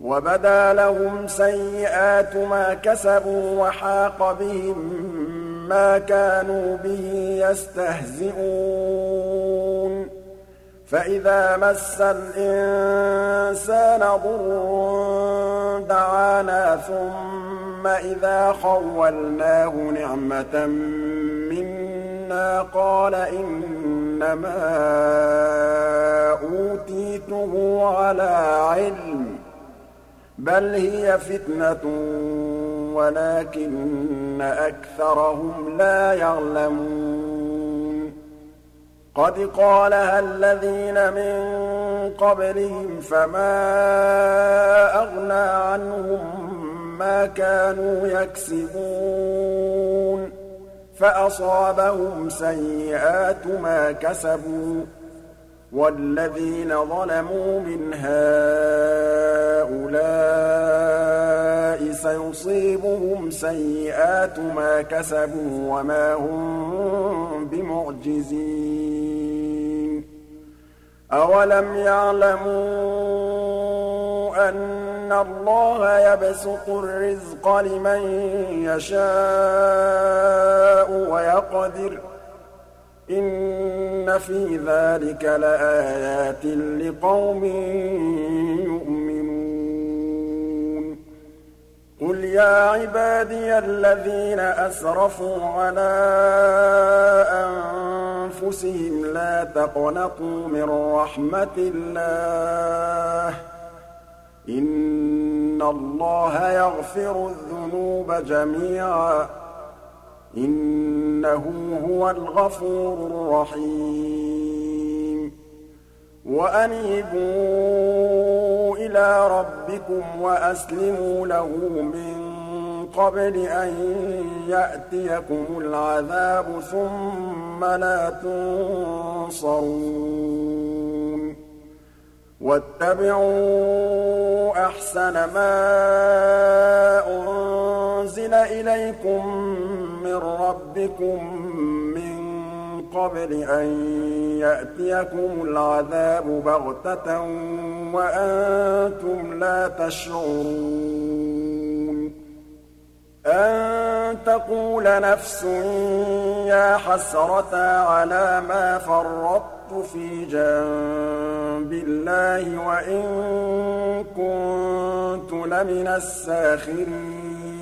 وَبَدَا لَهُمْ سَيِّئَاتُ مَا كَسَبُوا وَحَاقَ بِهِم مَّا كَانُوا بِهِ يَسْتَهْزِئُونَ فَإِذَا مَسَّ الْإِنسَانَ ضُرٌّ دَعَانَا ثُمَّ إِذَا خَوَّلْنَاهُ نِعْمَةً مِّنَّا قَالَ إِنَّمَا أُوتِيتُهُ عَلَىٰ عِلْمٍ ۚ بَلْ هِيَ فِتْنَةٌ وَلَٰكِنَّ أَكْثَرَهُمْ لَا يَعْلَمُونَ قَدْ قَالَهَا الَّذِينَ مِن قَبْلِهِمْ فَمَا أَغْنَىٰ عَنْهُم مَّا كَانُوا يَكْسِبُونَ فَأَصَابَهُمْ سَيِّئَاتُ مَا كَسَبُوا ۚ وَالَّذِينَ ظَلَمُوا مِنْ هَٰؤُلَاءِ سَيُصِيبُهُمْ سَيِّئَاتُ مَا كَسَبُوا وَمَا هُم بِمُعْجِزِينَ أَوَلَمْ يَعْلَمُوا أَنَّ اللَّهَ يَبْسُطُ الرِّزْقَ لِمَن يَشَاءُ وَيَقْدِرُ ۚ إِنَّ فِي ذَٰلِكَ لَآيَاتٍ لِّقَوْمٍ يُؤْمِنُونَ قُلْ يَا عِبَادِيَ الَّذِينَ أَسْرَفُوا عَلَىٰ أَنفُسِهِمْ لَا تَقْنَطُوا مِن رَّحْمَةِ اللَّهِ ۚ إِنَّ اللَّهَ يَغْفِرُ الذُّنُوبَ جَمِيعًا ۚ إِنَّهُ هُوَ الْغَفُورُ الرَّحِيمُ وَأَنِيبُوا إِلَىٰ رَبِّكُمْ وَأَسْلِمُوا لَهُ مِن قَبْلِ أَن يَأْتِيَكُمُ الْعَذَابُ ثُمَّ لَا تُنصَرُونَ وَاتَّبِعُوا أَحْسَنَ مَا أُنزِلَ إِلَيْكُم مِّن رَّبِّكُم مِّن قَبْلِ أَن يَأْتِيَكُمُ الْعَذَابُ بَغْتَةً وَأَنتُمْ لَا تَشْعُرُونَ أَن تَقُولَ نَفْسٌ يَا حَسْرَتَا عَلَىٰ مَا فَرَّطتُ فِي جَنبِ اللَّهِ وَإِن كُنتُ لَمِنَ السَّاخِرِينَ